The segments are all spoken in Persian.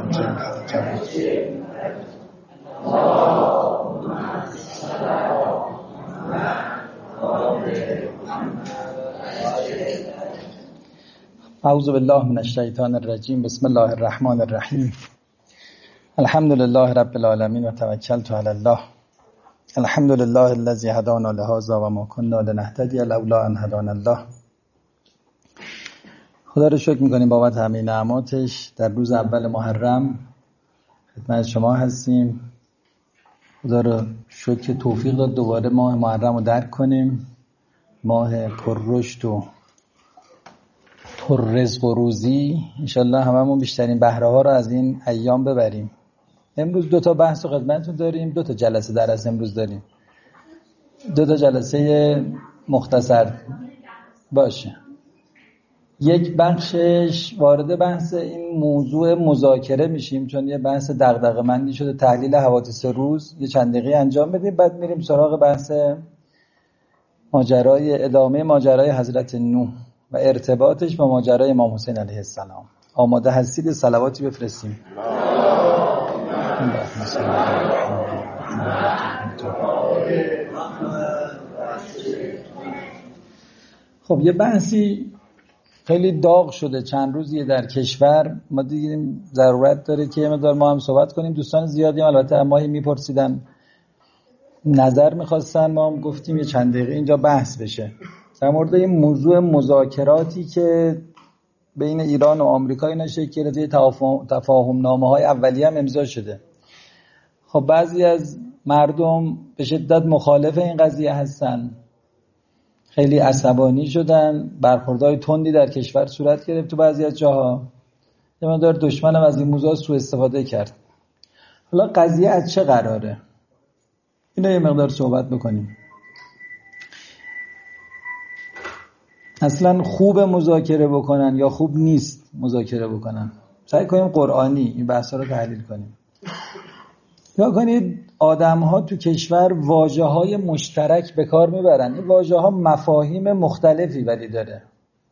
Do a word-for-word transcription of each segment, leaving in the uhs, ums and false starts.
اعوذ بالله من الشیطان الرجیم. بسم الله الرحمن الرحیم. الحمد لله رب العالمین و توکلت علی الله. الحمد لله الذی هدانا لهذا و ما كنا لنهتدی لولا ان هدانا الله. خدا رو شکر میکنیم بابت همه نعماتش. در روز اول محرم خدمت شما هستیم. خدا رو شکر که توفیق داد دوباره ماه محرم رو درک کنیم، ماه پر رشد و پر رزق و روزی. انشالله هممون بیشترین بهره ها رو از این ایام ببریم. امروز دو تا بحث و خدمتتون داریم، دو تا جلسه درس امروز داریم، دو تا جلسه مختصر باشه. یک بخشش وارد بحث این موضوع مذاکره میشیم، چون یه بحث دغدغه‌مندی شده، تحلیل حوادث روز یه چند دقیقه انجام بدیم، بعد میریم سراغ بحث ماجرای ادامه ماجرای حضرت نوح و ارتباطش با ماجرای امام حسین علیه السلام. آماده هستید؟ صلواتی بفرستیم. خب یه بحثی خیلی داغ شده چند روزیه در کشور، ما دیدیم ضرورت داره که یه مقدار ما هم صحبت کنیم. دوستان زیادی البته ماهی میپرسیدن، نظر میخواستن، ما هم گفتیم یه چند دقیقه اینجا بحث بشه در مورد این موضوع مذاکراتی که بین ایران و آمریکا اینا شکل گرفته. تفاهم نامه های اولیه هم امضا شده. خب بعضی از مردم به شدت مخالف این قضیه هستن، خیلی عصبانی شدن، برخوردهای تندی در کشور صورت گرفت تو بعضی از جاها. یه مقدار دشمنم از این موضوع سوء استفاده کرد. حالا قضیه از چه قراره؟ اینا یه مقدار صحبت بکنیم. اصلا خوب مذاکره بکنن یا خوب نیست مذاکره بکنن؟ سعی کنیم قرآنی این بحثا رو تحلیل کنیم. یا کنید آدم ها تو کشور واژه های مشترک به کار میبرن. این واژه ها مفاهیم مختلفی ولی داره.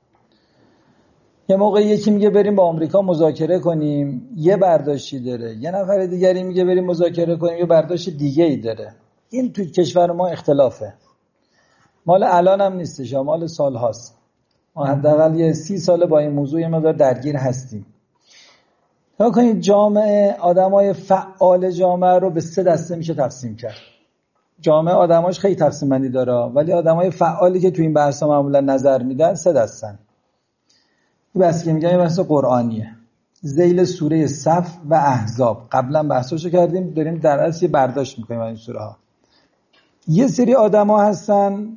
یه موقع یکی میگه بریم با آمریکا مذاکره کنیم، یه برداشتی داره. یه نفر دیگری میگه بریم مذاکره کنیم، یه برداشت دیگه ای داره. این تو کشور ما اختلافه. مال الان هم نیستش، مال سال هاست. ما حداقل یه سی ساله با این موضوع یه مقدار درگیر هستیم. تا کنید جامعه، آدمای فعال جامعه رو به سه دسته میشه تقسیم کرد. جامعه آدماش خیلی تقسیم بندی داره، ولی آدمای فعالی که تو این بحثا معمولا نظر میدن سه دستن. این بحثی که میگم بحث قرآنیه، ذیل سوره صف و احزاب. قبلا بحثاشو کردیم، داریم در اصل یه برداشت میکنیم از این سوره ها. یه سری آدما هستن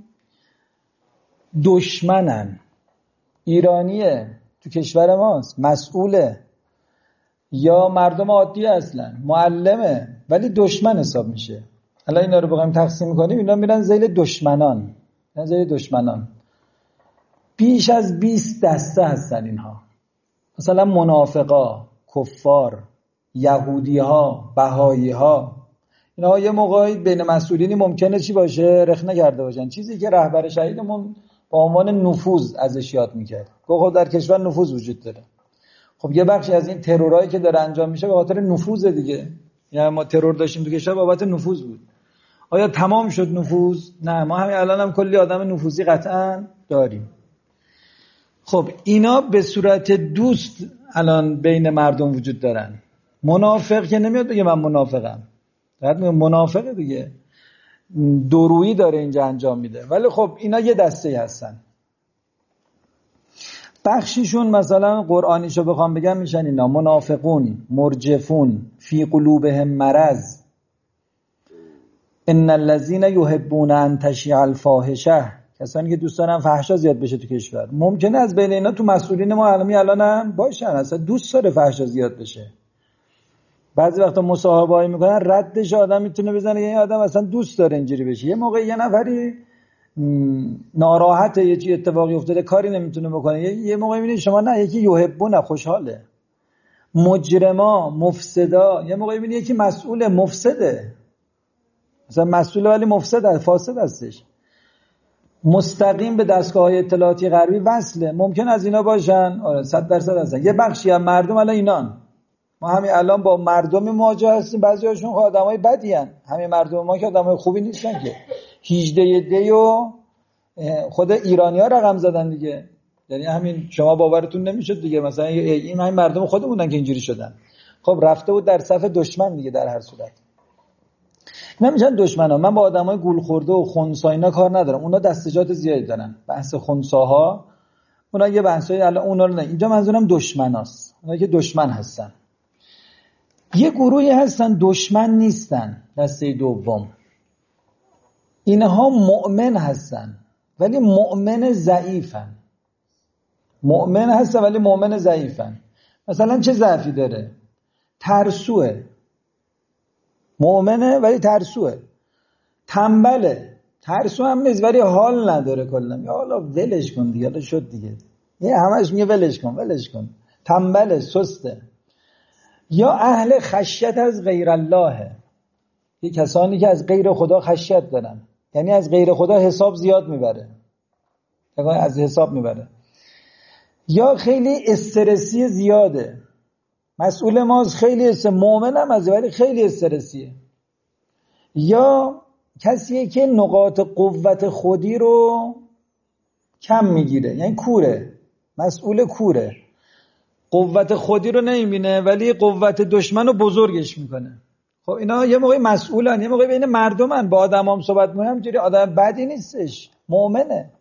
دشمنن، ایرانیه، تو کشور ماست، مسئوله، یا مردم عادی اصلا معلمه ولی دشمن حساب میشه. الان اینا رو بخوایم تقسیم کنیم، اینا میرن ذیل دشمنان. اینا ذیل دشمنان بیش از بیست دسته هستن اینها. مثلا منافقا، کفار، یهودی ها، بهایی ها. اینا یه موقعی بین مسئولینی ممکنه چی باشه؟ رخنه کرده باشن، چیزی که رهبر شهیدمون با عنوان نفوذ ازش یاد میکرد. گفت در کشور نفوذ وجود داره. خب یه بخشی از این ترورایی که داره انجام میشه به خاطر نفوذ دیگه. یعنی ما ترور داشتیم تو کشور بابت نفوذ بود. آیا تمام شد نفوذ؟ نه، ما همین الان هم کلی آدم نفوذی قطعا داریم. خب اینا به صورت دوست الان بین مردم وجود دارن. منافق که نمیاد بگه من منافقم، فقط میگه منافقه دیگه، دورویی داره اینجا انجام میده. ولی خب اینا یه دسته هستن. بخشیشون مثلا قرآنیشو بخوام بگم میشن اینا: منافقون، مرجفون، فی قلوبهم مرض، ان الذين يحبون ان تشیع الفاحشه، کسانی که دوست دارن فحشا زیاد بشه تو کشور. ممکنه از بین اینا تو مسئولین ما عالمی الان هم باشن، اصلا دوست داره فحشا زیاد بشه. بعضی وقتا مصاحبه‌ای میکنن ردش آدم میتونه بزنه این آدم اصلا دوست داره اینجوری بشه. یه موقع یه نفری ناراحته، یه چی اتفاقی افتاده کاری نمیتونه بکنه، یه موقع میبینید شما نه یکی یحبون خوشحاله. مجرما، مفسدا، یه موقع میبینید یکی مسئول مفسده، مثلا مسئول ولی مفسد، فاسد هستش، مستقیم به دستگاه‌های اطلاعاتی غربی وصله. ممکن از اینا باشن، آره صد درصد هستن. یه بخشی از مردم الان اینان، ما همین الان با مردم مواجه هستیم، بعضیاشون خود آدمای بدی ان، همین مردم ما که آدمای خوبی نیستن که. هجده دی و خود ایرانی‌ها رقم زدن دیگه، یعنی همین شما باورتون نمیشد دیگه، مثلا این همین مردم خودمونن که اینجوری شدن. خب رفته بود در صف دشمن دیگه. در هر صورت نمیشن دشمنا. من با آدمای گول خورده و خنثی اینا کار ندارم، اونا دستجات زیادی دارن. بحث خنثاها اونا یه بحثای الان اونا رو نه، اینجا منظورم دشمناست، اونا که دشمن هستن. یه گروهی هستن دشمن نیستن، دسته دوم، اینها مؤمن هستن ولی مؤمن ضعیفن. مؤمن هستن ولی مؤمن ضعیفن. مثلا چه ضعفی داره؟ ترسوه. مؤمنه ولی ترسوه. تنبله. ترسو هم نیست ولی حال نداره کلا. یا حالا ولش کن دیگه، حالا شد دیگه. یه همش میگه ولش کن ولش کن. تنبله، سسته. یا اهل خشیت از غیر الله، یه کسانی که از غیر خدا خشیت دارن، یعنی از غیر خدا حساب زیاد میبره، یعنی از حساب میبره. یا خیلی استرسی زیاده. مسئول ماست، خیلی است، مؤمن هم از ولی خیلی استرسیه. یا کسیه که نقاط قوت خودی رو کم میگیره، یعنی کوره، مسئول کوره، قوت خودی رو نمیبینه ولی قوت دشمن رو بزرگش میکنه. خب اینا یه موقعی مسئولن، یه موقعی بین مردمن، با آدم هم صحبت میکنن، همجوری آدم بدی نیستش، مؤمنه.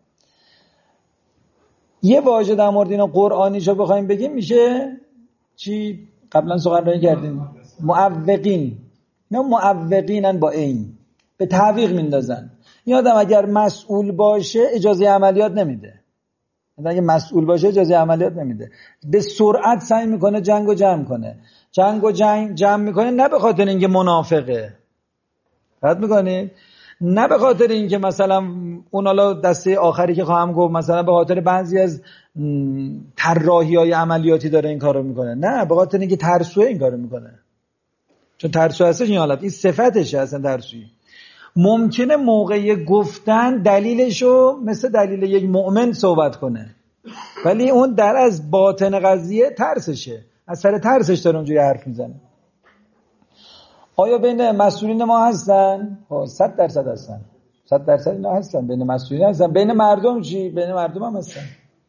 یه واژه در مورد اینا قرآنیشو بخوایم بگیم میشه چی؟ قبلا سخنرانی کردیم، معوقین. اینا معوقینن، با این به تعویق میندازن. این آدم اگر مسئول باشه اجازه عملیات نمیده، اگه مسئول باشه اجازه عملیات نمیده. به سرعت سعی میکنه جنگو جمع کنه. جنگو جنگ جمع میکنه نه به خاطر اینکه منافقه، رد میکنید، نه به خاطر اینکه مثلا اون حالا دسته آخری که خواهم گفت مثلا به خاطر بعضی از طراحی‌های عملیاتی داره این کارو میکنه، نه به خاطر اینکه ترسوه این کارو میکنه، چون ترسو هستش این حالت، این صفتشه اصلا ترسویی. ممکنه موقع گفتن دلیلشو مثل دلیل یک مؤمن صحبت کنه ولی اون در از باطن قضیه ترسشه، از سر ترسش داره اونجوری حرف میزنه. آیا بین مسئولین ما هستن؟ صد درصد هستن، صد درصد اینا هستن، بین مسئولین هستن. بین مردم چی؟ بین مردم هم هستن.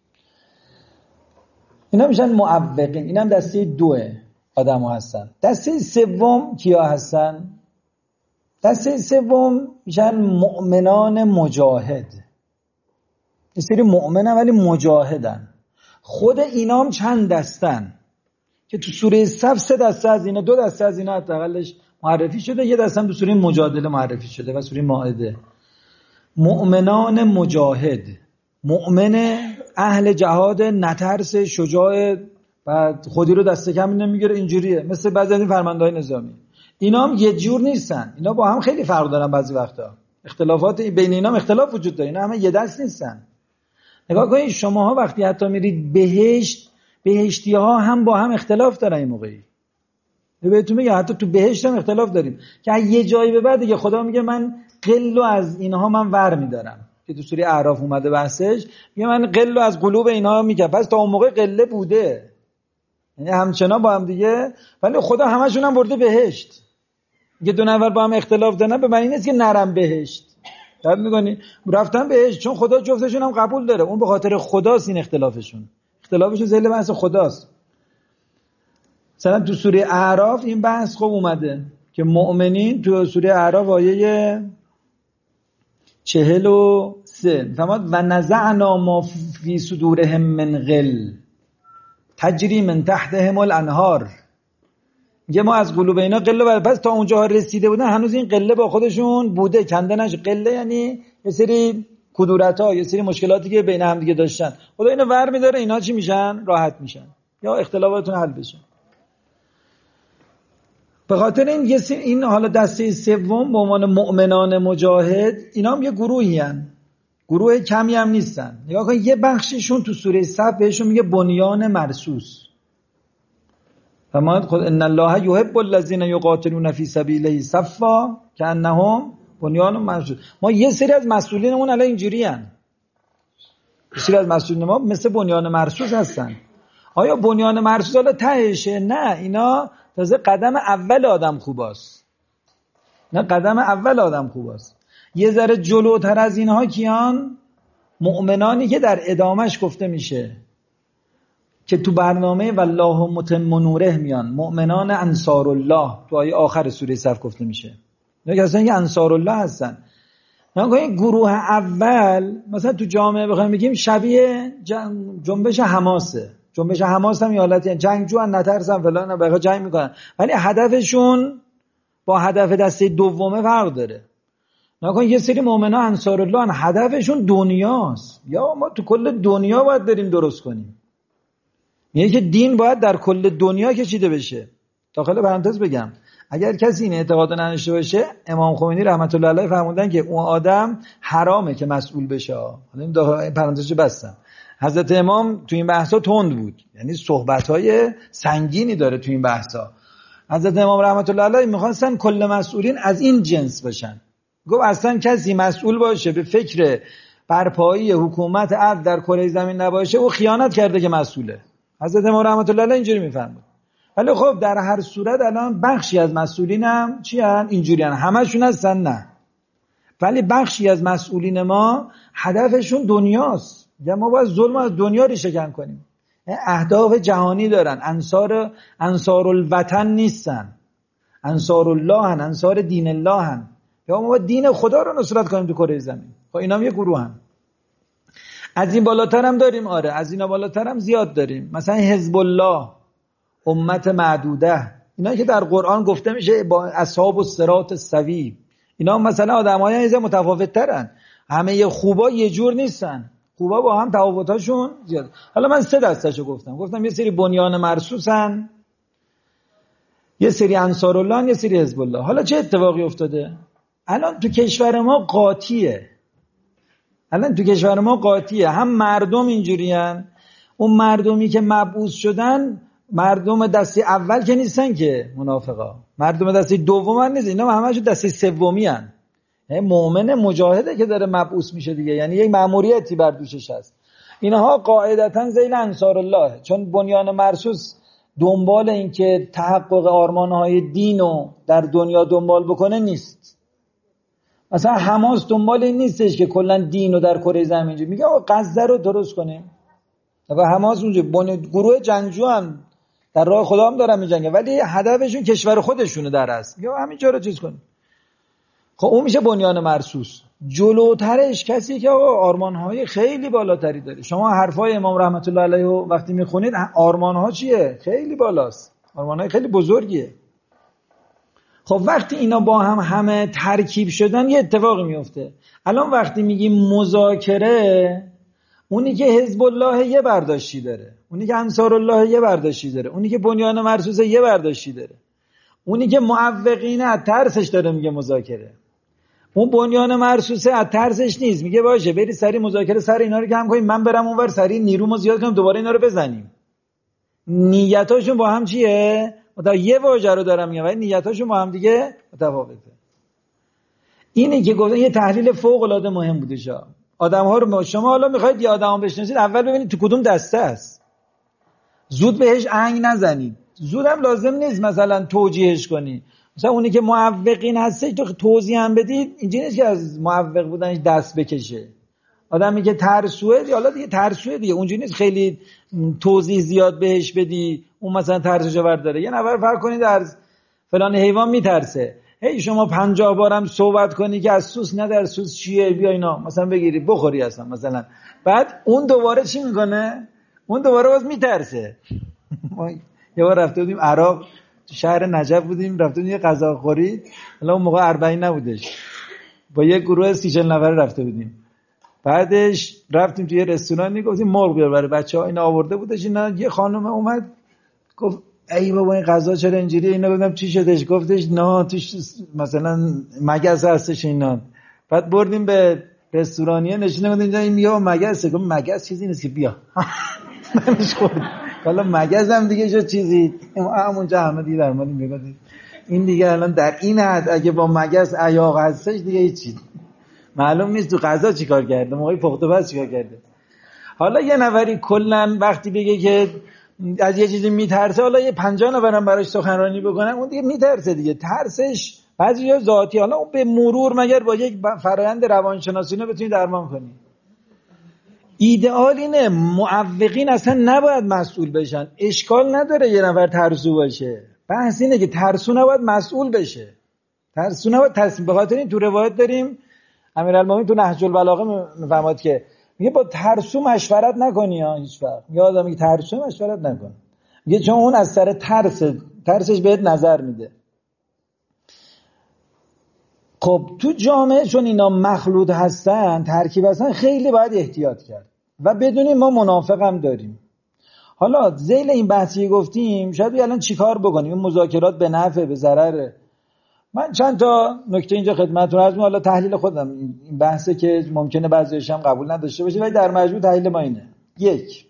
اینا میشن معوقین. این هم دسته دوه آدم ها هستن. دسته سوم کیا هستن؟ دسته سوم میشن مؤمنان مجاهد. یه سری مؤمنن ولی مجاهدن. خود اینام چند دستن که تو سوره صف سه دسته از اینا، دو دسته از اینا حداقلش معرفی شده، یه دسته هم تو سوره مجادله معرفی شده و سوره مائده. مؤمنان مجاهد، مؤمن اهل جهاد، نترس، شجاع و خودی رو دست کم نمیگیره، اینجوریه مثل بعضی از این فرمانده‌های نظامی. اینا هم یه جور نیستن، اینا با هم خیلی فرق دارن، بعضی وقتا اختلافات بین اینا هم اختلاف وجود داره، اینا همه یه دست نیستن. نگاه کنید شماها وقتی حتی میرید بهشت، بهشتی ها هم با هم اختلاف دارن. این موقعی بهتون میگم حتی تو بهشت هم اختلاف داریم که یه جایی به بعد دیگه خدا میگه من قلو از اینها من ور میدارم، که تو سوره اعراف اومده بحثش، میگه من قلو از قلوب اینها میگم. پس تا اون موقع قله بوده، یعنی همچنان با هم دیگه، ولی خدا همشون هم برده بهشت. یه دو نفر با هم اختلاف دارن به معنی نیست که نرم بهشت. درک می‌کنی؟ رفتن بهشت چون خدا جفتشون هم قبول داره، اون به خاطر خداست. این اختلافشون اختلافشون ذل بحث خداست. مثلا تو سوره اعراف این بحث خوب اومده که مؤمنین تو سوره اعراف آیه چهل و سه فرمود و نزعنا ما فی صدورهم من غل تجری من تحتهم الانهار. میگه ما از قلوب اینا قله بر، پس تا اونجا رسیده بودن هنوز این قله با خودشون بوده، کنده نشه. قله یعنی یه سری کدورت‌ها، یه سری مشکلاتی که بین هم دیگه داشتن، خدا اینو ور می‌داره، اینا چی میشن؟ راحت میشن یا اختلافاتون حل بشه. به خاطر این یه سری این حالا دسته سوم به عنوان مؤمنان مجاهد، اینا هم یه گروهی ان، گروه کمی هم نیستن. نگاه کن یه بخششون تو سوره صف بهشون میگه بنیان مرصوص. فرمود خود ان الله یحب الذین یقاتلون فی سبیله صفا کانهم بنیان مرصوص. ما یه سری از مسئولینمون الان اینجوری ان، یه سری از مسئولین ما مثل بنیان مرصوص هستن. آیا بنیان مرصوص حالا تهشه؟ نه، اینا تازه قدم اول آدم خوباست، نه قدم اول آدم خوباست. یه ذره جلوتر از اینها کیان؟ مؤمنانی که در ادامش گفته میشه که تو برنامه والله متم نوره میان، مؤمنان انصار الله، تو آیه آخر سوره صف گفته میشه نه که اصلا انصار الله هستن. نه گروه اول مثلا تو جامعه بخوایم بگیم شبیه جنبش حماسه. جنبش حماس هم یه حالتی جنگجو ان نترسن فلان، بقیه جنگ میکنن ولی هدفشون با هدف دسته دومه فرق داره. نکن یه سری مؤمنان انصار الله هدفشون دنیاست، یا ما تو کل دنیا باید بریم درست کنیم. میگه که دین باید در کل دنیا کشیده بشه. داخل پرانتز بگم اگر کسی این اعتقاد نداشته باشه، امام خمینی رحمت الله علیه فرمودن که اون آدم حرامه که مسئول بشه. حالا این داخل پرانتزش بستم. حضرت امام تو این بحثا تند بود، یعنی صحبت‌های سنگینی داره تو این بحثا. حضرت امام رحمت الله علیه می‌خواستن کل مسئولین از این جنس باشن. گفت اصلا کسی مسئول باشه به فکر برپایی حکومت عدل در کره زمین نباشه، او خیانت کرده که مسئوله. حضرت امام رحمت الله علیه اینجوری می‌فرمود. ولی خب در هر صورت الان بخشی از مسئولین هم چی هستن؟ اینجوری هستن. همشون هستن؟ نه. ولی بخشی از مسئولین ما هدفشون دنیاست. یا ما باید ظلم از دنیا رو شکن کنیم. اهداف جهانی دارن. انصار انصار الوطن نیستن. انصار الله هن. انصار دین الله هن. یا ما باید دین خدا رو نصرت کنیم تو کره زمین. خب اینا هم یه گروه هن. از این بالاتر هم داریم. آره از اینا بالاتر هم زیاد داریم. مثلا حزب الله، امت معدوده، اینا که در قرآن گفته میشه با اصحاب الصراط السوی، اینا مثلا آدم‌های ایزه متفاوت ترن. همه خوبا یه جور نیستن، خوبا با هم تفاوتاشون زیاد. حالا من سه دسته‌شو گفتم. گفتم یه سری بنیان مرصوصن، یه سری انصار الله، یه سری حزب الله. حالا چه اتفاقی افتاده؟ الان تو کشور ما قاطیه. الان تو کشور ما قاطیه. هم مردم اینجوریان، اون مردمی که مبعوث شدن مردم دسته اول که نیستن که منافقا، مردم دسته دوم هم نیستن، اینا همشون دسته سومی هن. مؤمن مجاهده که داره مبعوث میشه دیگه، یعنی یک مأموریتی بر دوشش هست. اینها قاعدتا ذیل انصار الله، چون بنیان مرصوص دنبال این که تحقق آرمانهای دینو در دنیا دنبال بکنه نیست. مثلا حماس دنبال این نیستش که کلا دینو در کره زمین میگه آقا غزه رو درست کنیم. آقا حماس اونجا گروه جنگجو هم در راه خدا هم دارن میجنگن، ولی هدفشون کشور خودشونه در اصل. میگه همینجا رو چیز کنیم. خب اون میشه بنیان مرصوص. جلوترش کسی که آقا آرمانهای خیلی بالاتری داره. شما حرفای امام رحمت الله علیه وقتی میخونید آرمانها چیه؟ خیلی بالاست. آرمانهای خیلی بزرگیه. خب وقتی اینا با هم همه ترکیب شدن یه اتفاقی میفته. الان وقتی میگیم مذاکره، اونی که حزب الله یه برداشتی داره، اونی که انصار الله یه برداشتی داره، اونی که بنیان مرصوص یه برداشتی داره، اونی که معوقینه از ترسش داره میگه مذاکره، اون بنیان مرصوصه از ترسش نیست، میگه باشه بری سری مذاکره سر اینا رو کم کنیم، من برم اونور سری نیرومو زیاد کنم دوباره اینا رو بزنیم. نیتاشون با هم چیه؟ متا یه واژه رو دارم میگم ولی نیتاشون با هم دیگه متفاوته. اینی که گفتن یه تحلیل فوق العاده مهم بوده. شا آدم‌ها رو شما حالا می‌خواید یه آدمو بشناسید، اول ببینید تو کدوم دسته است. زود بهش عنگ نزنید. زود هم لازم نیست مثلا توجیهش کنی. مثلا اونی که معوقین هسته تو توضیح هم بدید، اینجوری نیست که از معوق بودنش دست بکشه. آدمی که ترسوه حالا دیگه ترسوه دیگه، اونجوری نیست خیلی توضیح زیاد بهش بدی اون مثلا ترسشو برداره. یه نفر فرض کنید از فلان حیوان میترسه، هی شما پنجاه بارم صحبت کنی که از سوس نه در سوس چیه بیا اینا مثلا بگیری بخوری اصلا مثلا، بعد اون دوباره چی میکنه؟ اون دوباره باز میترسه. یه بار رفته بودیم عراق، تو شهر نجف بودیم، رفته بودیم یه غذا خورید، حالا اون موقع اربعین نبودش، با یه گروه سی چهل نفره رفته بودیم. بعدش رفتیم توی رستورانی، گفتیم مرغ بیار برای بچه‌ها، اینا آورده بودش. اینا یه خانم اومد گفت ای بابا این غذا چرا اینجوری؟ اینا گفتم چی شدش؟ گفتش نه توش مثلا مگس هستش اینا. بعد بردیم به رستورانیه نشونه بودیم اینجا این میگه مگسه. گفت مگس چیزی نیست که بیا. منش خورد. حالا مگس هم دیگه شد چیزی. همونجا همه دیگه در مورد میگفتیم این دیگه الان در این حد اگه با مگس عیاق هستش دیگه هیچ معلوم نیست تو غذا چیکار کرده، موقعی پخت و پز چیکار کرده. حالا یه نفری کلا وقتی بگه که از یه چیزی میترسه، حالا یه پنجاه نفرم براش سخنرانی بکنن اون دیگه میترسه دیگه. ترسش بعضیا ذاتی، حالا اون به مرور مگر با یک فرآیند روانشناسی اینو بتونی درمان کنی. ایدئال اینه معوقین اصلا نباید مسئول بشن. اشکال نداره یه نفر ترسو باشه، بحث اینه که ترسو نباید مسئول بشه. ترسو نباید تصمیم. به خاطر این تو روایت داریم امیرالمومنین تو نهج البلاغه میفهمد که میگه با ترسو مشورت نکنی ها هیچ وقت. میگه آدم میگه ترسو مشورت نکن، میگه چون اون از سر ترس ترسش بهت نظر میده. خب تو جامعه چون اینا مخلوط هستن، ترکیب هستن، خیلی باید احتیاط کرد و بدونیم ما منافق هم داریم. حالا ذیل این بحثی گفتیم شاید الان چیکار بکنیم، این مذاکرات به نفع به ضرره. من چند تا نکته اینجا خدمتتون عرض می‌کنم، حالا تحلیل خودم این بحثه که ممکنه بعضیش هم قبول نداشته باشه ولی در مجموع تحلیل ما اینه. یک،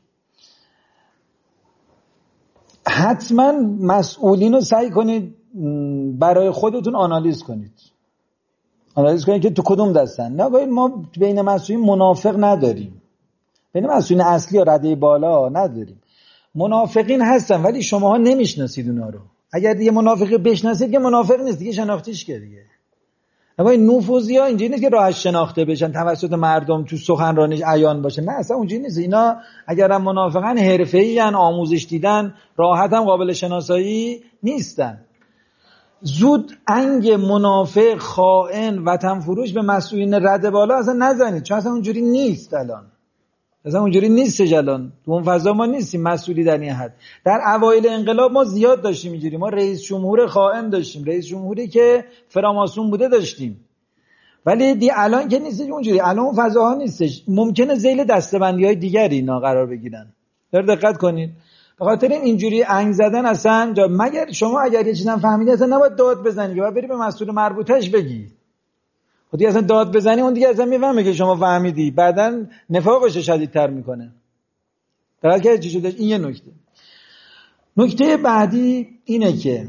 حتما مسئولین رو سعی کنید برای خودتون آنالیز کنید. آنالیز کنید که تو کدوم دستن. نگاهید ما بین مسئولین منافق نداریم، بین مسئولین اصلی و رده بالا نداریم. منافقین هستن ولی شماها نمیشناسید اونا رو. اگر دیگه منافقی بشناسید که منافق نیست دیگه، شناختیش که دیگه. اما این نفوذی‌ها اینجوری نیست که راحت شناخته بشن توسط مردم تو سخنرانیش عیان باشه، نه اصلا اونجوری نیست. اینا اگر هم منافقن حرفه‌ای ان، آموزش دیدن، راحت هم قابل شناسایی نیستن. زود انگ منافق، خائن، وطن فروش به مسئولین رده بالا اصلا نزنید، چون اصلا اونجوری نیست. الان اصلا اونجوری نیستش. الان تو اون فضا ما نیستیم مسئولی در این حد. در اوایل انقلاب ما زیاد داشتیم اینجوری، ما رئیس جمهور خائن داشتیم، رئیس جمهوری که فراماسون بوده داشتیم. ولی دی الان که نیستش اونجوری، الان اون فضاها نیستش. ممکنه ذیل دسته‌بندی‌های دیگری اینا قرار بگیرن. در دقت کنید. به خاطر اینجوری انگ زدن اصلا جا... مگر شما اگر یه چیزی فهمیدی اصلا نباید داد بزنی، باید بری به مسئول مربوطش بگی. خودی اصلا داد بزنی اون دیگه اصلا میفهمه که شما فهمیدی، بعدن نفاقش شدیدتر میکنه. در حالی که چی شده. این یه نکته. نکته بعدی اینه که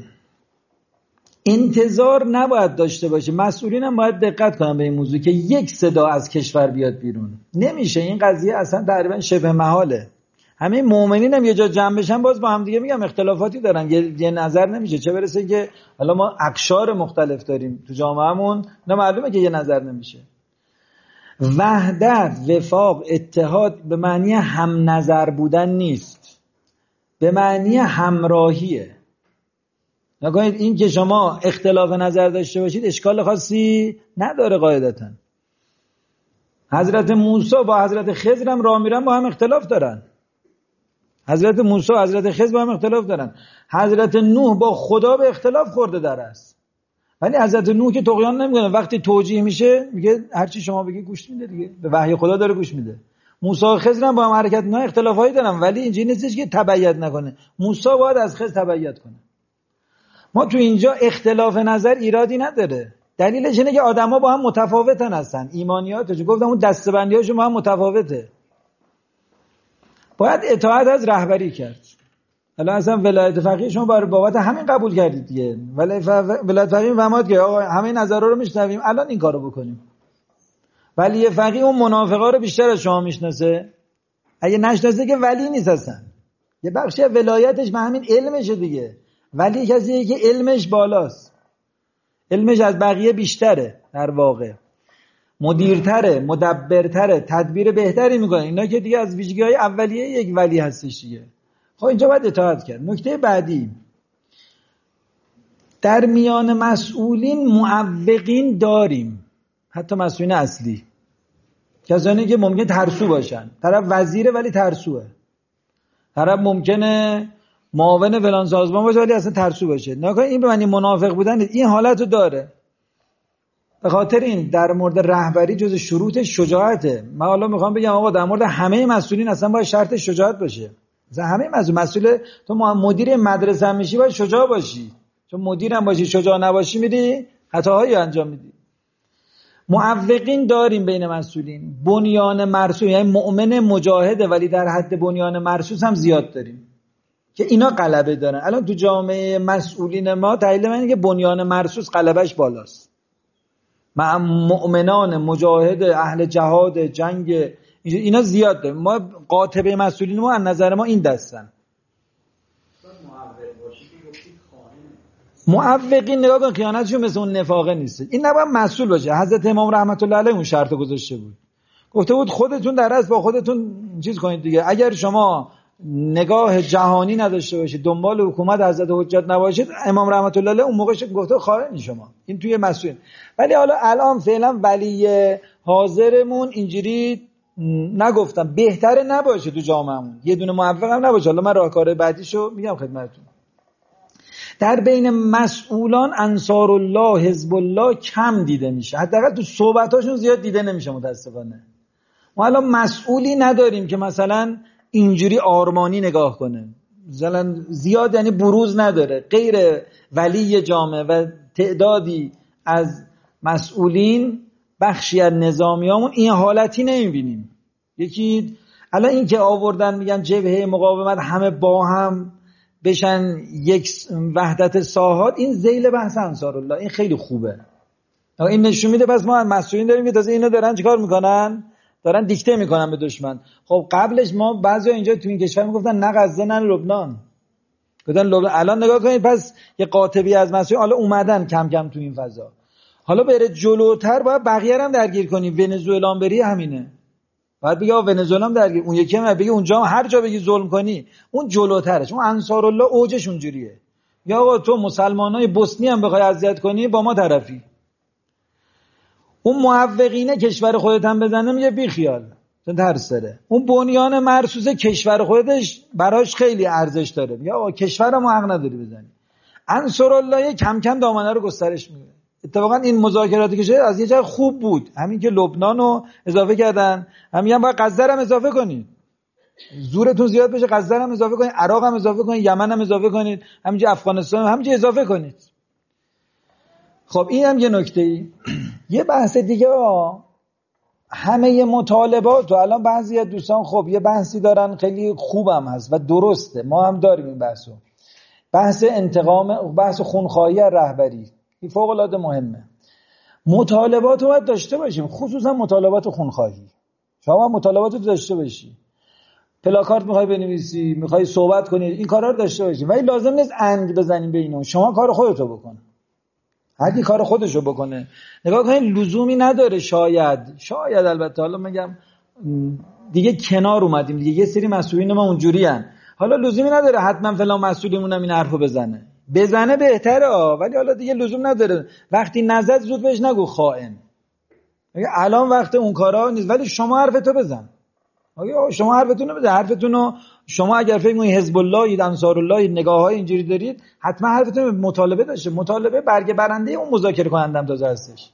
انتظار نباید داشته باشه، مسئولین هم باید دقت کنن به این موضوع که یک صدا از کشور بیاد بیرون. نمیشه، این قضیه اصلا تقریبا شبه محاله. همه مؤمنین هم یه جا جمع بشن باز با هم دیگه میگم اختلافاتی دارن، یه, یه نظر نمیشه، چه برسه که حالا ما اقشار مختلف داریم تو جامعهمون، نه معلومه که یه نظر نمیشه. وحدت، وفاق، اتحاد به معنی هم نظر بودن نیست، به معنی همراهیه. نکنید این که شما اختلاف نظر داشته باشید اشکال خاصی نداره قاعدتاً. حضرت موسی با حضرت خضر هم راه میرن با هم اختلاف دارن. حضرت موسی و حضرت خضر با هم اختلاف دارن. حضرت نوح با خدا به اختلاف خورده در است، ولی حضرت نوح که طغیان نمیکنه، وقتی توجیه میشه میگه هر چی شما بگی گوش میده دیگه، به وحی خدا داره گوش میده. موسی و خضر هم با هم حرکت نه اختلافایی دارن، ولی اینجوری نیستش که تبعیت نکنه. موسی باید از خضر تبعیت کنه. ما تو اینجا اختلاف نظر ایرادی نداره. دلیلش اینه که آدما با هم متفاوتن هستن، ایمانیاتش گفتم اون دسته‌بندی‌هاشون با هم متفاوته. باید اطاعت از رهبری کرد. حالا اصلا ولایت فقیه شما برای بابت همین قبول کردید دیگه. ولایت فقیه فهمید که آقا همه نظرها رو میشنویم، الان این کارو بکنیم. ولی فقیه اون منافقا رو بیشتر از شما میشناسه. اگه نشناسه که ولی نیست اصلا. یه بخشی از ولایتش به همین علمشه دیگه. ولی کسیه که علمش بالاست، علمش از بقیه بیشتره، در واقع مدیرتره، مدبرتره، تدبیر بهتری میکنه. اینا که دیگه از ویژگی‌های اولیه یک ولی هستش دیگه. خب اینجا باید اطاعت کرد. نکته بعدی، در میان مسئولین معوقین داریم، حتی مسئولین اصلی، کسانی که ممکن ترسو باشن. طرف وزیره ولی ترسوه، طرف ممکنه معاون فلان سازمان باشه ولی اصلا ترسو باشه. نگاه این به معنی منافق بودن این حالتو داره. به خاطر این در مورد رهبری جز شروط شجاعته. من حالا میخوام بگم آقا در مورد همه مسئولین اصلا باید شرط شجاعت باشه. مثلا همه مسئول مسئول تو مدیر مدرسه هم میشی باید شجاع باشی، چون مدیر هم باشی شجاع نباشی میری خطاهایی انجام میدی. معوقین داریم بین مسئولین. بنیان مرصوص یعنی مؤمن مجاهده ولی در حد بنیان مرصوص هم زیاد داریم که اینا غلبه دارن. الان تو جامعه مسئولین ما تحلیل من اینه که بنیان مرصوص غلبهش بالاست. مع مؤمنان مجاهد اهل جهاد جنگ اینا زیاد داریم. ما قاطبه مسئولین ما از نظر ما این دستن. معوقین نگاه کن خیانتشون مثل اون نفاقه نیست. این نباید مسئول باشه. حضرت امام رحمت الله علیه اون شرط گذاشته بود، گفته بود خودتون در اصل با خودتون چیز کنید دیگه. اگر شما نگاه جهانی نداشته باشید، دنبال حکومت حضرت حجت نباشید، امام رحمت الله علیه اون موقعش گفته خائنی شما. این توی مسئول. ولی حالا الان فعلا ولی حاضرمون اینجوری نگفتم بهتره نباشه تو جامعهمون، یه دونه معوق هم نباشه. حالا من راهکار بعدیشو میگم خدمتتون. در بین مسئولان انصار الله، حزب الله کم دیده میشه، حداقل تو صحبتاشون زیاد دیده نمیشه متاسفانه. ما الان مسئولی نداریم که مثلا اینجوری آرمانی نگاه کنه، مثلا زیاد یعنی بروز نداره، غیر ولی جامعه و تعدادی از مسئولین، بخشی از نظامیامون این حالتی نمیبینیم. یکی الان این که آوردن میگن جبهه مقاومت همه با هم بشن یک وحدت ساحات، این ذیل بحث انصار الله، این خیلی خوبه. این نشون میده پس ما مسئولین داریم که تازه اینا دارن چیکار میکنن؟ دارن دیکته میکنن به دشمن. خب قبلش ما بعضیا اینجا تو این کشور میگفتن نه غزه نه لبنان، گفتن لبنان. الان نگاه کنید پس یه قاطبی از مسئولین حالا اومدن کم کم تو این فضا. حالا بره جلوتر باید بقیه هم درگیر کنیم. ونزوئلا بری همینه، باید بگه ونزوئلا هم درگیر. اون یکی هم بگه اونجا هم هر جا بگی ظلم کنی اون جلوترش. اون انصار الله اوجش اونجوریه. یا آقا تو مسلمانای بوسنی هم بخوای اذیت کنی با ما طرفی. اون معوقینه کشور خودت هم بزنه میگه بی خیال، چون ترس داره. اون بنیان مرصوص کشور خودش براش خیلی ارزش داره، میگه آقا کشورمو حق نداری بزنی. انصار الله کم کم دامنه رو گسترش میده. اتفاقا این مذاکراتی که شد از یه جای خوب بود، همین که لبنان رو اضافه کردن، همین هم باید غزه هم اضافه کنید، زورتون زیاد بشه غزه هم اضافه کنید، عراق هم اضافه کنید، یمن هم اضافه کنید، همینجا افغانستان هم همینجا اضافه کنید. خب این هم یه نکته ای. یه بحث دیگه ها، همه مطالبات تو الان بعضی از دوستان خب یه بحثی دارن خیلی خوبم هست و درسته، ما هم داریم این بحثو، بحث انتقام، بحث خونخواهی از رهبری، این فوق العاده مهمه. مطالبات رو باید داشته باشیم، خصوصا مطالبات خونخواهی. شما مطالبات رو داشته باشی، پلاکارد میخوای بنویسی، میخوای صحبت کنی، این کارا رو داشته باشی. ولی لازم نیست انگ بزنیم به اینا. شما کار خودتو بکن، هر کی کار خودشو بکنه. نگاه کنید لزومی نداره. شاید شاید البته حالا میگم دیگه کنار اومدیم دیگه، یه سری مسئولین ما اونجوری ان، حالا لزومی نداره حتما فلان مسئولیمون هم این حرفو بزنه. بزنه بهتره ها، ولی حالا دیگه لزوم نداره. وقتی نزد زود بهش نگو خائن. الان وقت اون کارا نیست، ولی شما حرفتو بزن. آیا شما حرفتون رو بزن، حرفتون رو شما اگر فکر می‌کنید حزب الله اید، انصار الله اید، نگاه‌های اینجوری دارید، حتما حرفتون مطالبه داشته. مطالبه برگ برنده اون مذاکره کنندم تازه هستش.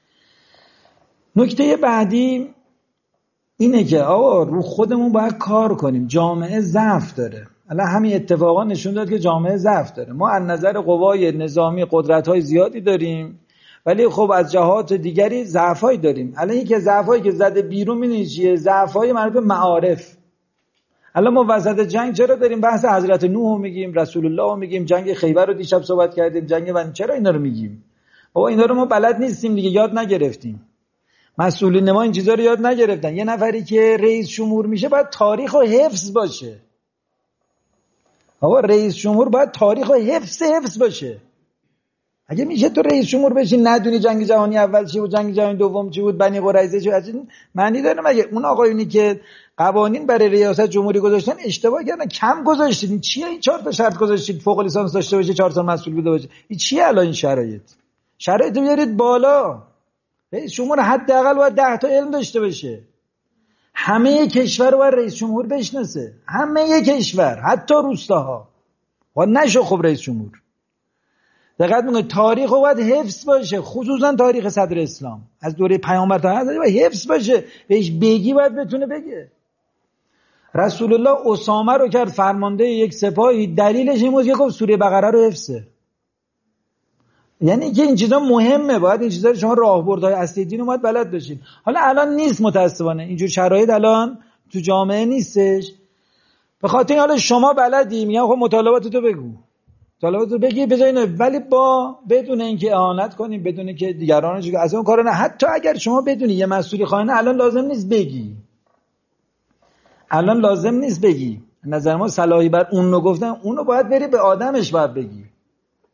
نکته بعدی اینه که آقا رو خودمون باید کار کنیم. جامعه ضعف داره. الان همین اتفاقا نشون داد که جامعه ضعف داره. ما از نظر قوای نظامی قدرت‌های زیادی داریم، ولی خب از جهات دیگری ضعفایی داریم. الان یکی از ضعفایی که زده بیرون می‌بینید چیه؟ ضعفای مربوط به معارف. الان ما وسط جنگ چرا داریم بحث حضرت نوح رو میگیم، رسول الله رو میگیم، جنگ خیبر رو دیشب صحبت کردیم، جنگ من چرا اینا رو میگیم؟ بابا اینا رو ما بلد نیستیم دیگه، یاد نگرفتیم. مسئولین ما این چیزا رو یاد نگرفتن. یه نفری که رئیس جمهور میشه باید تاریخ و حفظ باشه. آقا رئیس جمهور باید تاریخ و حفظ حفظ باشه. اگه میشه تو رئیس جمهور بشی ندونی جنگ جهانی اول چی بود، جنگ جهانی دوم چی بود، بنی قریظه چی بود، معنی داره مگه؟ اون آقایونی که قوانین برای ریاست جمهوری گذاشتن اشتباه کردن، کم گذاشتید. این چیه این چهار تا شرط گذاشتید؟ فوق لیسانس داشته باشه، چهار سال مسئول بوده باشه. این چیه الان این شرایط؟ شرایط بیارید بالا. رئیس جمهور حداقل باید ده تا علم داشته باشه. همه کشور رو باید رئیس جمهور بشناسه. همه کشور، حتی روستاها. و نشو خب رئیس جمهور. دقت میکنید تاریخ رو باید حفظ باشه، خصوصا تاریخ صدر اسلام از دوره پیامبر تا حضرت باید حفظ باشه. بهش بگی باید بتونه بگه. رسول الله اسامه رو کرد فرمانده یک سپاهی، دلیلش این بود که گفت سوره بقره رو حفظه. یعنی که این چیزا مهمه، باید این چیزا رو شما راهبردهای اصلی دین رو باید بلد باشید. حالا الان نیست متاسفانه، اینجور شرایط الان تو جامعه نیستش. به خاطر حالا شما بلدی، میگم خب مطالباتتو بگو، مطالباتتو بگی بذارین، ولی با بدون اینکه اهانت کنیم، بدون اینکه دیگران رو از اون کارا نه. حتی اگر شما بدونی یه مسئولی خائنه، الان لازم نیست بگی. الان لازم نیست بگی. نظر ما صلاحی بر اون رو گفتن، اون رو باید بری به آدمش باید بگی.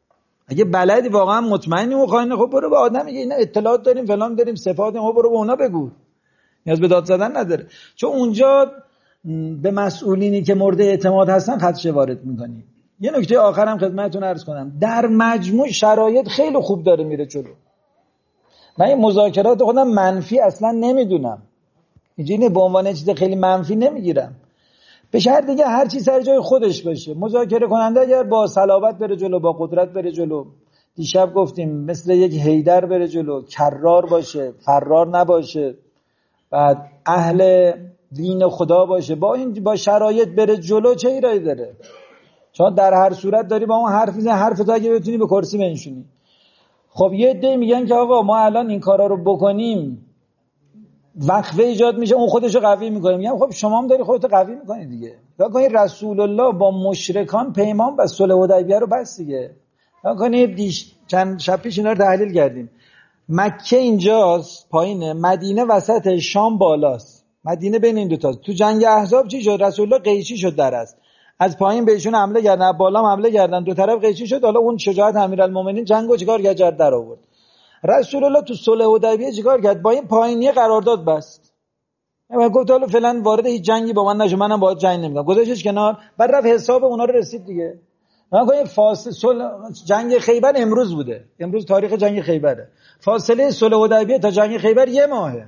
اگه بلدی واقعا مطمئنی مخاینه، خب برو به آدم میگه اینا اطلاعات داریم فلان داریم صفات، ما برو به اونا بگو، نیاز به داد زدن نداره. چون اونجا به مسئولینی که مورد اعتماد هستن خدشه وارد میکنی. یه نکته آخرم خدمتتون عرض کنم، در مجموع شرایط خیلی خوب داره میره جلو. من این مذاکرات خودم منفی اصلا نمیدونم، اینجوری به عنوان چیز خیلی منفی نمیگیرم، به شرط دیگه هر چی سر جای خودش باشه. مذاکره کننده اگر با صلابت بره جلو، با قدرت بره جلو، دیشب گفتیم مثل یک حیدر بره جلو، کرار باشه، فرار نباشه، بعد اهل دین خدا باشه، با این با شرایط بره جلو، چه ایرادی داره؟ چون در هر صورت داری با اون حرف میزنی، حرف تو اگه بتونی به کرسی بنشونی. خب یه عده میگن که آقا ما الان این کارا رو بکنیم وقفه ایجاد میشه، اون خودشو قوی میکنه. میگم خب شما هم داری خودتو قوی میکنی دیگه. نگاه کنید رسول الله با مشرکان پیمان بست، صلح حدیبیه رو بست دیگه. نگاه کنید دیش چند شب پیش اینا رو تحلیل کردیم. مکه اینجاست پایینه، مدینه وسط، شام بالاست. مدینه بین این دو تا. تو جنگ احزاب چی شد؟ رسول الله قیچی شد در است. از پایین بهشون حمله کردن، بالا هم حمله کردن، دو طرف قیچی شد. حالا اون شجاعت امیرالمومنین جنگو چیکار کرد؟ جر در آورد. رسول الله تو صلح حدیبیه چیکار کرد؟ با این پایینی قرارداد بست. من گفت حالا فعلا وارد هیچ جنگی با من نشو، منم باهات جنگ نمیکنم. گذاشتش کنار، بعد رفت حساب اونا رو رسید دیگه. من گفتم فاصله صلح جنگ خیبر امروز بوده. امروز تاریخ جنگ خیبره. فاصله صلح حدیبیه تا جنگ خیبر یه ماهه.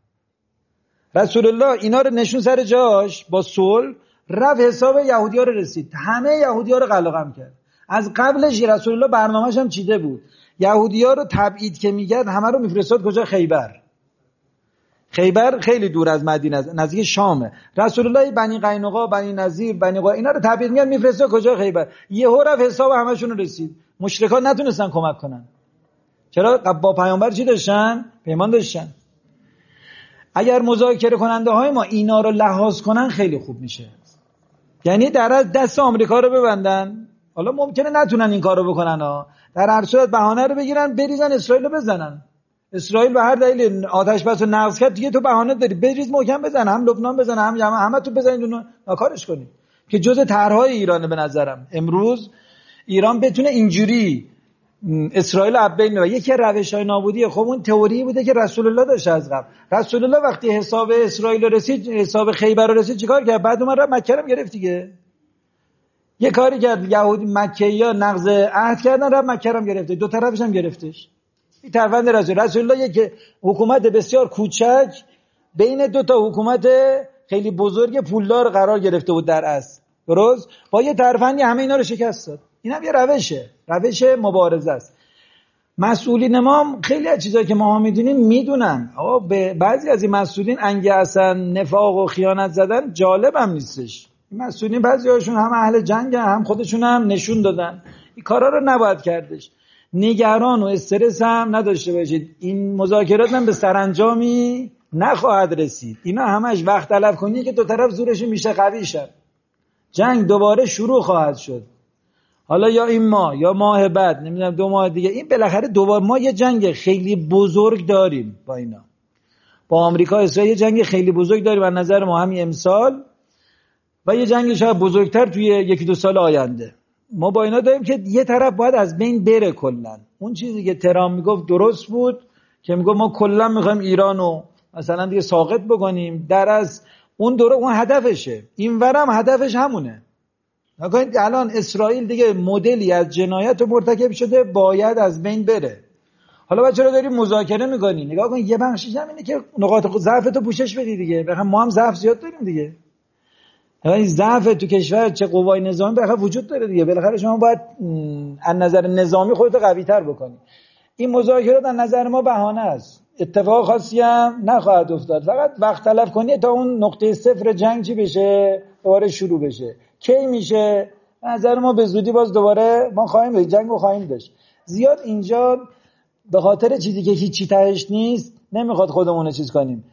رسول الله اینا رو نشون سر جاش با صلح، رفت حساب یهودی‌ها رو رسید. همه یهودی‌ها رو قلقم کرد. از قبلش رسول الله برنامه‌ش هم چیده بود. یهودی‌ها رو تبعید که میگرد همه رو میفرستاد کجا؟ خیبر. خیبر خیلی دور از مدینه است، نزدیک شامه. رسول الله بنی قینقاع، بنی نضیر، بنی قا اینا رو تبعید می‌کرد میفرستاد کجا؟ خیبر. یهو رفت حساب همشون رو رسید. مشرکان نتونستن کمک کنن. چرا؟ با پیامبر چی داشتن؟ پیمان داشتن. اگر مذاکره کننده های ما اینا رو لحاظ کنن خیلی خوب میشه. یعنی در از دست آمریکا رو ببندن. حالا ممکنه نتونن این کارو بکنن ها، در هر صورت بهانه رو بگیرن بریزن اسرائیل رو بزنن. اسرائیل به هر دلیل آتش بس رو نقض کرد دیگه، تو بهانه داری بریز محکم بزن، هم لبنان بزن، هم یمن، همه تو بزنید اونو ناکارش کنید. که جزء طرح‌های ایرانه به نظرم امروز ایران بتونه اینجوری اسرائیل ابین و یکی روش‌های نابودی. خب اون تئوری بوده که رسول الله داشت از قبل. رسول الله وقتی حساب اسرائیل رسید، حساب خیبر رسید، چیکار کرد؟ بعد اومد رفت مکه رو گرفت دیگه. یه کاری کرد یهودی مکه‌یا نقض عهد کردن، رفت مکه رو گرفته، دو طرفش هم گرفتش. این طرفند رسول رسول الله یک حکومت بسیار کوچک بین دو تا حکومت خیلی بزرگ پولدار قرار گرفته بود در اصل. درست؟ با یه طرفندی همه اینا رو شکست داد. اینم یه روشه، روش مبارزه است. مسئولین ما خیلی از چیزایی که ما میدونیم میدونن. آقا به بعضی از این مسئولین انگه اصلا نفاق و خیانت زدن جالب هم نیستش. این مسئولین بعضی هاشون هم اهل جنگ هم خودشون هم نشون دادن. این کارا رو نباید کردش. نگران و استرس هم نداشته باشید. این مذاکرات هم به سرانجامی نخواهد رسید. اینا همش وقت تلف کنی که دو طرف زورشون میشه قوی شد. جنگ دوباره شروع خواهد شد. حالا یا این ماه یا ماه بعد، نمیدونم دو ماه دیگه، این بالاخره دوباره ما یه جنگ خیلی بزرگ داریم با اینا. با آمریکا اسرائیل یه جنگ خیلی بزرگ داریم از نظر ما، همین امسال، و یه جنگ شاید بزرگتر توی یکی دو سال آینده. ما با اینا داریم که یه طرف باید از بین بره کلا. اون چیزی که ترامپ میگفت درست بود که میگفت ما کلا میخوایم ایرانو مثلا دیگه ساقط بکنیم، در از اون دوره اون هدفشه. اینورم هدفش همونه. نکنید الان اسرائیل دیگه مدلی از جنایت مرتکب شده، باید از بین بره. حالا بچه رو داریم مذاکره میکنی، نگاه کن یه بخشش هم اینه که نقاط ضعفتو پوشش بدی دیگه. بخاطر ما هم ضعف زیاد داریم دیگه. یعنی ضعف تو کشور چه قوای نظامی بخاطر وجود داره دیگه. بالاخره شما باید از نظر نظامی خودتو قوی‌تر بکنی. این مذاکرات از نظر ما بهانه است. اتفاق خاصی هم نخواهد افتاد. فقط وقت تلف کنی تا اون نقطه صفر جنگ چی بشه، دوباره شروع بشه. کی میشه؟ نظر ما به زودی باز دوباره ما خواهیم به جنگو خواهیم داشت. زیاد اینجا به خاطر چیزی که هیچی تهش نیست نمیخواد خودمون چیز کنیم.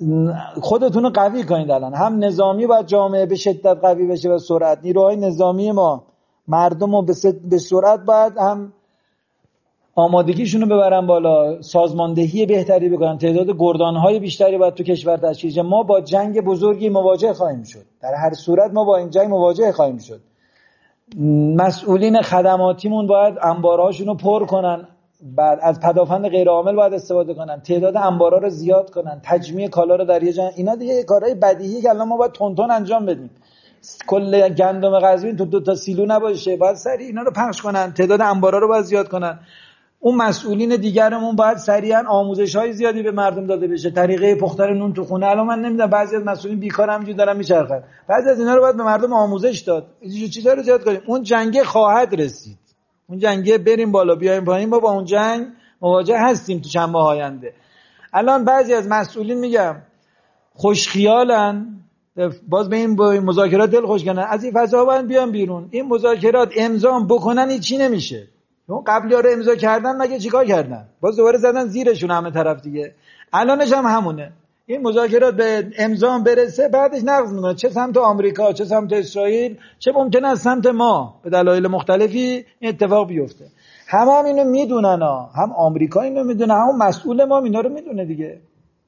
خودتون رو قوی کنید. الان هم نظامی باید جامعه به شدت قوی بشه و سرعت، نیروهای نظامی ما مردم رو به سرعت باید هم آمادگیشون رو ببرن بالا، سازماندهی بهتری بکنن، تعداد گردانهای بیشتری باید تو کشور تشکیل شه. ما با جنگ بزرگی مواجه خواهیم شد. در هر صورت ما با این جنگ مواجه خواهیم شد. مسئولین خدماتیمون باید انبارهاشون رو پر کنن، بعد از پدافند غیر عامل باید استفاده کنن، تعداد انبارها رو زیاد کنن، تجمیع کالا رو در یه جا. اینا دیگه کارهای بدیهی که الان ما باید تون تون انجام بدیم. کل گندم قزوین تو دو تا سیلو نباشه، باید سریع اینا رو پخش کنن، تعداد انبارها رو باید زیاد کنن. اون مسئولین دیگرمون باید سریعا آموزش‌های زیادی به مردم داده بشه، طریقه پختن نون تو خونه. الان من نمیدونم بعضی از مسئولین بیکار همینجوری دارن میچرخن، بعضی از اینا رو باید به مردم آموزش داد، این چیزا رو زیاد کنیم. اون جنگ خواهد رسید، اون جنگه بریم بالا بیایم پایین، ما با اون جنگ مواجه هستیم تو چند ماه آینده. الان بعضی از مسئولین میگم خوشخیالن، باز به این مذاکرات دل خوش کنن، از این فضا باید بیان بیرون. این مذاکرات امضا بکنن هیچی نمیشه. اون قبلی‌ها رو امضا کردن مگه چیکار کردن؟ باز دوباره زدن زیرشون همه طرف دیگه. الانش هم همونه. این مذاکرات به امضا برسه بعدش نقض میکنه، چه سمت آمریکا چه سمت اسرائیل، چه ممکنه از سمت ما به دلایل مختلفی این اتفاق بیفته. همه هم اینو میدونن ها، هم آمریکا اینو میدونه، هم مسئول ما اینا رو میدونه دیگه.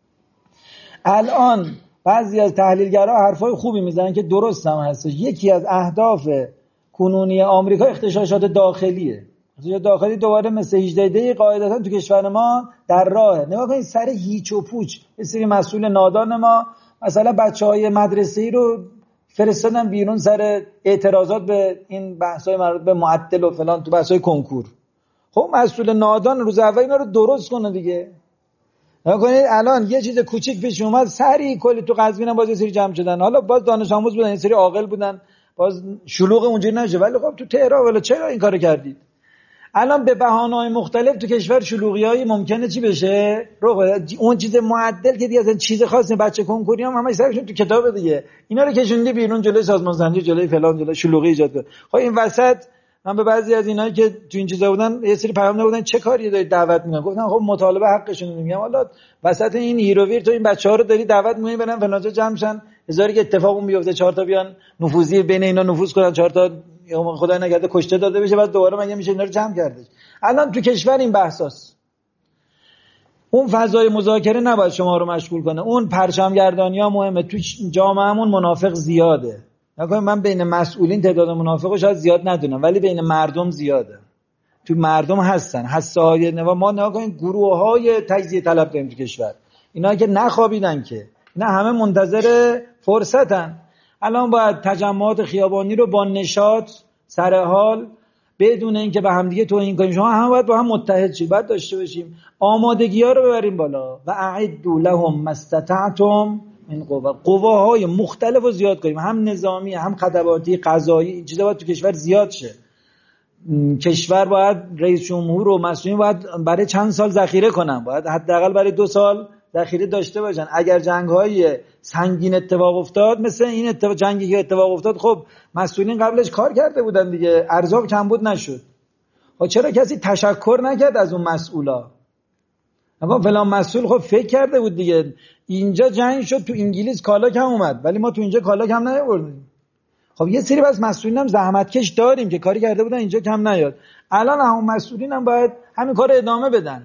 الان بعضی از تحلیلگرا حرفای خوبی میزنن که درست هم هستش. یکی از اهداف کنونی آمریکا اغتشاشات داخلیه. اغتشاشات داخلی دوباره مثل هجده دی قاعدتا تو کشور ما در راهه. نگاه کنید سر هیچ و پوچ یه سری مسئول نادان ما مثلا بچهای مدرسه‌ای رو فرستادن بیرون سر اعتراضات به این بحث‌های مربوط به معدل و فلان تو بحث‌های کنکور. خب مسئول نادان روز اول اینا رو درست کنه دیگه. نگاه کنید الان یه چیز کوچیک پیش اومد سری کلی تو قزوین هم باز یه سری جمع شدن، حالا باز دانش آموز بودن، یه سری عاقل بودن، باز شلوغ اونجوری نشه، ولی خب تو تهران ولی چرا این کارو کردید؟ الان به بهانه‌های مختلف تو کشور شلوغی‌های ممکنه چی بشه؟ رو اون چیز معدل که دیگه اصلا چیز خاصی، بچه کنکوری هم همش سرشون تو کتابه دیگه، اینا رو کشوندی بیرون جلوی سازمان سنجی، جلوی فلان، جلوی شلوغی ایجاد کرد. خب این وسط من به بعضی از اینایی که تو این چیزا بودن یه سری پیام دادن چه کاری دارید دعوت میکنن، گفتن خب مطالبه حقشون میگم. حالا وسط این هیروویر تو این بچه‌ها رو داری دعوت می‌کنی برن فلان جا جمع شن، هزاری که اتفاق بیفته، چهار تا بیان نفوذی بین اینا نفوذ کنن، چهار تا خدای نکرده کشته داده بشه، بعد دوباره مگه میشه اینا رو جمع کردش؟ الان تو کشور این بحثاست. اون فضای مذاکره نباید شما رو مشغول کنه. اون پرچمگردانی‌ها مهمه. تو جامعهمون منافق زیاده. نکنه من بین مسئولین تعداد منافقو شاید زیاد ندونم، ولی بین مردم زیاده. تو مردم هستن حسای نوا. ما نگاه کنید گروه‌های تجزیه طلب داریم تو کشور، اینا که نخوابیدن که، اینا همه منتظر فرصتن. الان باید تجمعات خیابانی رو با نشاط سر حال بدون اینکه به هم دیگه توهین کنیم، شما هم باید با هم متحد شید، باید داشته باشیم، آمادگی‌ها رو ببریم بالا. و اعدوا لهم ما استطعتم این قوا قواهای مختلف رو زیاد کنیم، هم نظامی هم خدماتی قضایی، این چیزا باید تو کشور زیاد شه. کشور باید رئیس جمهور و مسئولین باید برای چند سال ذخیره کنن، باید حداقل برای دو سال ذخیره داشته باشن. اگر جنگ‌های سنگین اتفاق افتاد مثل این اتفاق جنگی که اتفاق افتاد، خب مسئولین قبلش کار کرده بودن دیگه، ارزاق کمبود نشد. خب چرا کسی تشکر نکرد از اون مسئولا؟ اما فلان مسئول خب فکر کرده بود دیگه. اینجا جنگ شد تو انگلیس کالا کم اومد، ولی ما تو اینجا کالا کم نیاوردیم. خب یه سری بس مسئولین هم زحمتکش داریم که کاری کرده بودن اینجا کم نیاد. الان هم مسئولین هم باید همین کار ادامه بدن.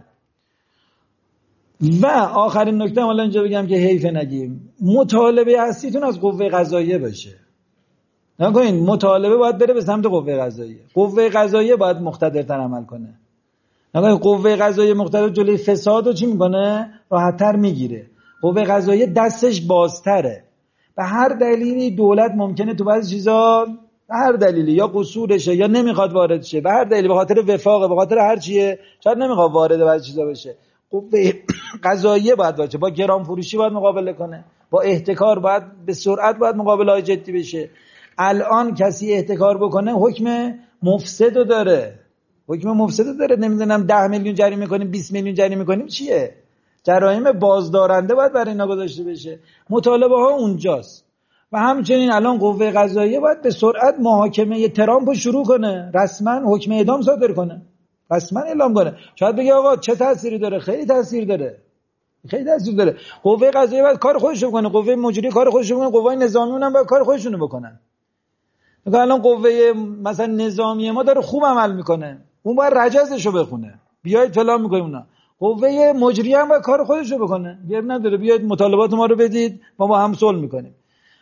و آخرین نکته حالا اینجا بگم که حیف نگیم، مطالبه هستیتون از قوه قضاییه باشه. نکنین مطالبه باید بره به سمت قوه قضاییه. قوه قضاییه باید مقتدرتر عمل کنه. نکنین قوه قضاییه مقتدر جلوی فساد رو چی میکنه؟ راحت‌تر میگیره. قوه قضاییه دستش بازتره. به هر دلیلی دولت ممکنه تو بعضی چیزا، به هر دلیلی یا قصورشه یا نمیخواد وارد شه، به هر دلیلی، به خاطر وفاقه، به خاطر هر چیه، شاید نمیخواد وارد بعضی چیزا بشه. قوه قضاییه باید باشه، با گران فروشی باید مقابله کنه، با احتکار باید به سرعت باید مقابله جدی بشه. الان کسی احتکار بکنه حکم مفسدو داره، حکم مفسدو داره. نمیدونم ده میلیون جریمه کنیم، بیست میلیون جریمه کنیم، چیه؟ جرایم بازدارنده باید برای اینا گذاشته بشه. مطالبه ها اونجاست. و همچنین الان قوه قضاییه باید به سرعت محاکمه ترامپ رو شروع کنه، رسما حکم اعدام صادر کنه، رسما اعلام کنه. شاید بگی آقا چه تأثیری داره؟ خیلی تأثیر داره، خیلی تأثیر داره. قوه قضاییه باید کار خودش رو کنه، قوه مجریه کار خودش رو کنه، قوه نظامی اونم باید کار خودشون رو بکنن. میگه الان قوه مثلا نظامی ما داره خوب عمل میکنه، اون باید رجزش رو بخونه، بیاید فلان میکنیم اونا. قوه مجریه هم باید کار خودش رو بکنه، بیاد نداره بیاید مطالبات ما رو بدید، ما با هم صلح میکنیم.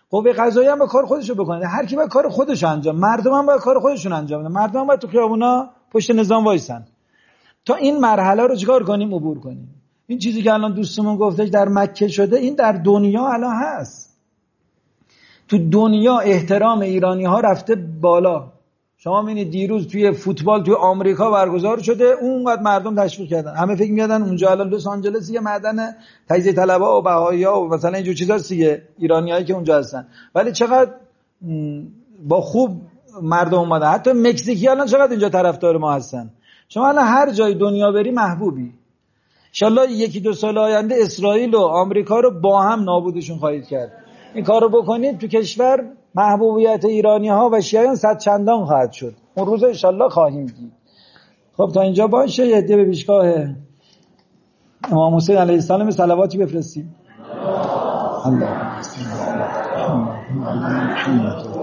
قوه قضاییه هم با کار خودشو بکنه، هر کی با کار خودشو انجام، مردم هم با کار خودشون انجام بدن، مردم هم باید تو خیابونا پشت نظام وایسن تا این مرحله رو چیکار کنیم؟ عبور کنیم. این چیزی که الان دوستمون گفته در مکه شده، این در دنیا الان هست. تو دنیا احترام ایرانی ها رفته بالا. شما می‌بینید دیروز توی فوتبال توی آمریکا برگزار شده، اونقدر مردم تشویق کردن، همه فکر می‌کردن اونجا الان لس آنجلس یه معدن تجزیه طلبا و بهائی‌ها و مثلا اینجور چیزاست دیگه، ایرانیایی که اونجا هستن، ولی چقدر با خوب مردم اومدن. حتی مکزیکی الان چقدر اینجا طرفدار ما هستن. شما الان هر جای دنیا بری محبوبی. ان شاءالله یکی دو سال آینده اسرائیل و آمریکا رو با هم نابودشون خواهید کرد. این کارو بکنید تو کشور محبوبیت ایرانی ها و شیعیان صد چندان خواهد شد. اون روز ان شاءالله خواهیم دید. خب تا اینجا باشه، یه عده به پیشگاه امام حسین علیه السلام صلواتی بفرستیم. الله